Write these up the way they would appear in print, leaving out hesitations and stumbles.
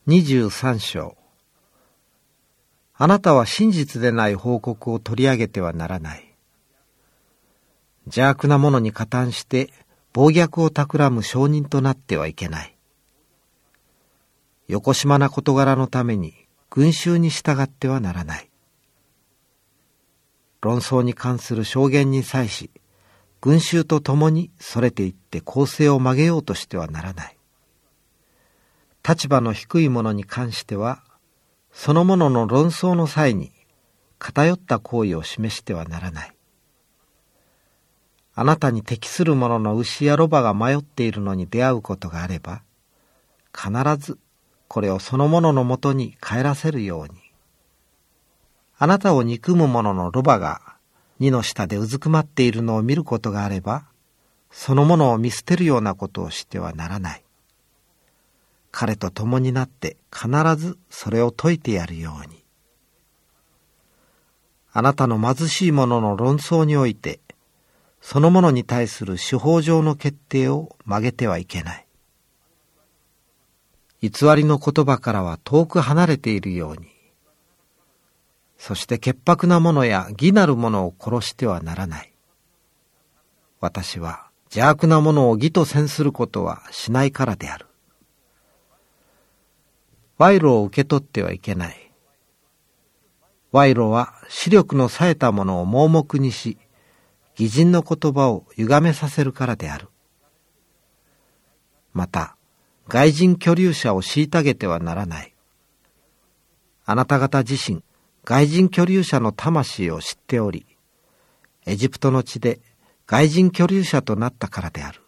23章。あなたは真実でない報告を取り上げてはならない。邪悪な者に加担して暴虐を企む証人となってはいけない。よこしまな事柄のために群衆に従ってはならない。論争に関する証言に際し、群衆と共にそれていって公正を曲げようとしてはならない。立場の低い者に関しては、その者の論争の際に偏った行為を示してはならない。あなたに適する者の牛やロバが迷っているのに出会うことがあれば、必ずこれをその者のもとに帰らせるように。あなたを憎む者のロバが荷の下でうずくまっているのを見ることがあれば、その者を見捨てるようなことをしてはならない。彼と共になって必ずそれを解いてやるように。あなたの貧しい者の論争において、その者に対する司法上の決定を曲げてはいけない。偽りの言葉からは遠く離れているように。そして潔白な者や義なる者を殺してはならない。私は邪悪な者を義と詮することはしないからである。賄賂を受け取ってはいけない。賄賂は視力の冴えたものを盲目にし、偽人の言葉を歪めさせるからである。また、外人居留者を虐げてはならない。あなた方自身、外人居留者の魂を知っており、エジプトの地で外人居留者となったからである。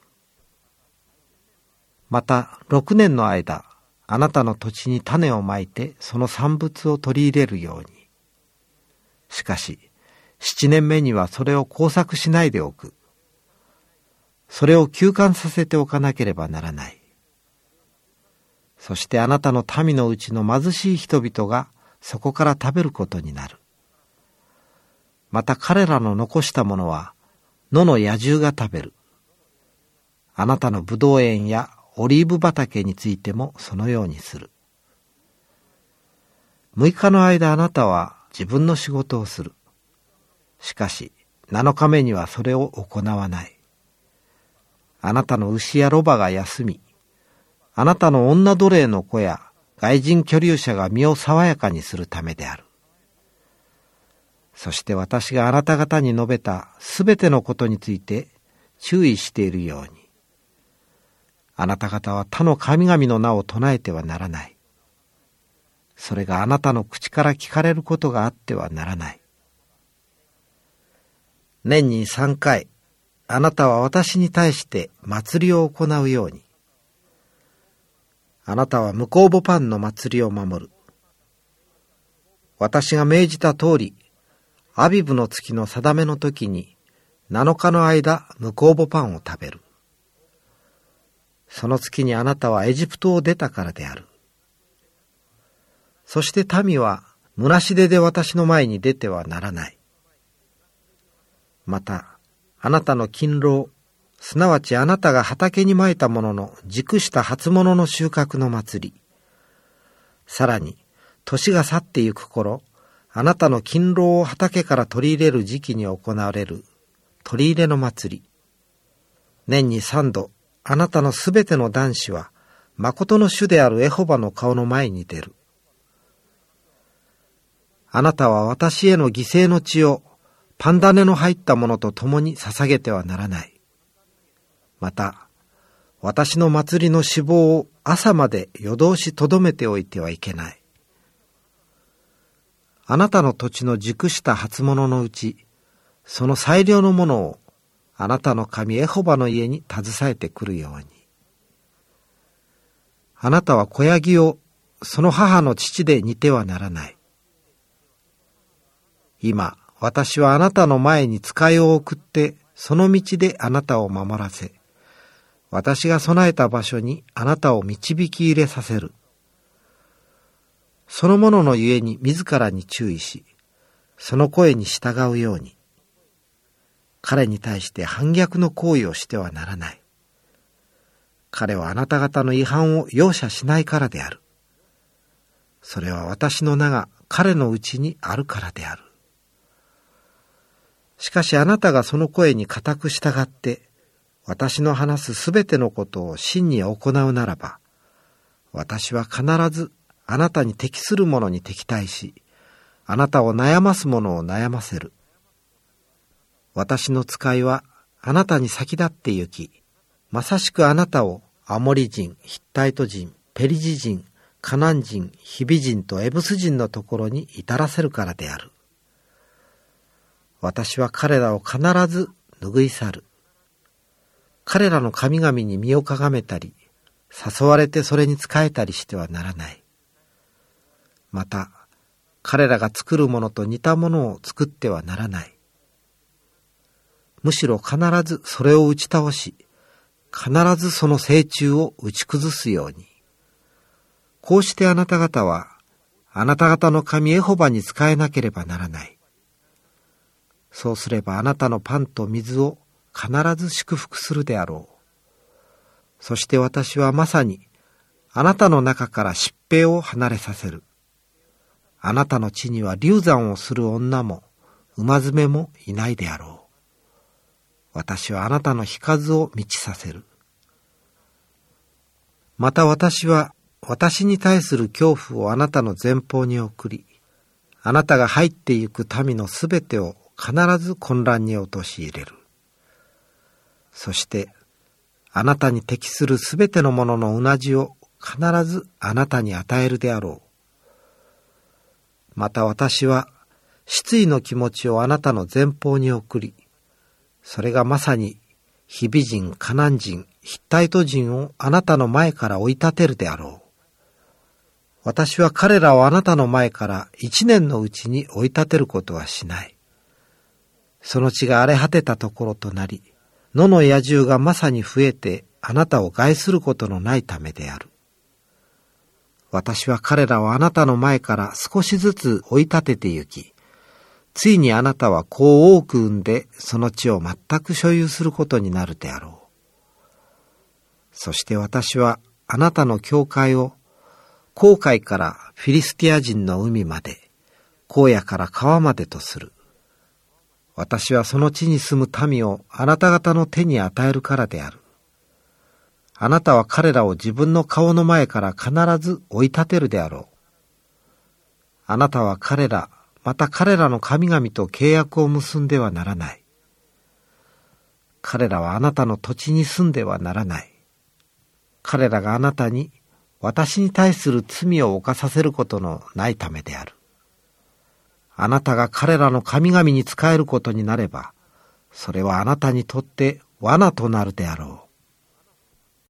また、6年の間、あなたの土地に種をまいてその産物を取り入れるように。しかし、7年目にはそれを耕作しないでおく。それを休閑させておかなければならない。そしてあなたの民のうちの貧しい人々がそこから食べることになる。また彼らの残したものは野の野獣が食べる。あなたのブドウ園やオリーブ畑についてもそのようにする。6日の間あなたは自分の仕事をする。しかし7日目にはそれを行わない。あなたの牛やロバが休み、あなたの女奴隷の子や外人居留者が身を爽やかにするためである。そして私があなた方に述べたすべてのことについて注意しているように。あなた方は他の神々の名を唱えてはならない。それがあなたの口から聞かれることがあってはならない。年に3回、あなたは私に対して祭りを行うように。あなたは向こうぼパンの祭りを守る。私が命じた通り、アビブの月の定めの時に7日の間向こうぼパンを食べる。その月にあなたはエジプトを出たからである。そして民は虚し出で私の前に出てはならない。また、あなたの勤労、すなわちあなたが畑にまいたものの熟した初物の収穫の祭り。さらに、年が去ってゆく頃、あなたの勤労を畑から取り入れる時期に行われる取り入れの祭り。年に3度、あなたのすべての男子は、誠の主であるエホバの顔の前に出る。あなたは私への犠牲の血を、パン種の入ったものと共に捧げてはならない。また、私の祭りの脂肪を朝まで夜通しとどめておいてはいけない。あなたの土地の熟した初物のうち、その最良のものを、あなたの神エホバの家に携えてくるように。あなたは子ヤギをその母の乳で煮てはならない。今、私はあなたの前に使いを送って、その道であなたを守らせ、私が備えた場所にあなたを導き入れさせる。その者のゆえに自らに注意し、その声に従うように。彼に対して反逆の行為をしてはならない。彼はあなた方の違反を容赦しないからである。 それは私の名が彼のうちにあるからである。しかしあなたがその声に固く従って、私の話すすべてのことを真に行うならば、私は必ずあなたに適するものに敵対し、あなたを悩ますものを悩ませる。私の使いはあなたに先立って行き、まさしくあなたをアモリ人、ヒッタイト人、ペリジ人、カナン人、ヒビ人とエブス人のところに至らせるからである。私は彼らを必ず拭い去る。彼らの神々に身をかがめたり、誘われてそれに仕えたりしてはならない。また、彼らが作るものと似たものを作ってはならない。むしろ必ずそれを打ち倒し、必ずその成虫を打ち崩すように。こうしてあなた方は、あなた方の神エホバに仕えなければならない。そうすればあなたのパンと水を必ず祝福するであろう。そして私はまさにあなたの中から疾病を離れさせる。あなたの地には流産をする女も馬詰めもいないであろう。私はあなたの日数を満ちさせる。また私は私に対する恐怖をあなたの前方に送り、あなたが入ってゆく民のすべてを必ず混乱に陥れる。そしてあなたに適するすべてのもののうなじを必ずあなたに与えるであろう。また私は失意の気持ちをあなたの前方に送り、それがまさにヒビ人、カナン人、ヒッタイト人をあなたの前から追い立てるであろう。私は彼らをあなたの前から1年のうちに追い立てることはしない。その地が荒れ果てたところとなり、野の野獣がまさに増えてあなたを害することのないためである。私は彼らをあなたの前から少しずつ追い立てて行き、ついにあなたは子を多く産んでその地を全く所有することになるであろう。そして私はあなたの教会を紅海からフィリスティア人の海まで、荒野から川までとする。私はその地に住む民をあなた方の手に与えるからである。あなたは彼らを自分の顔の前から必ず追い立てるであろう。あなたは彼ら、また彼らの神々と契約を結んではならない。彼らはあなたの土地に住んではならない。彼らがあなたに私に対する罪を犯させることのないためである。あなたが彼らの神々に仕えることになれば、それはあなたにとって罠となるであろう。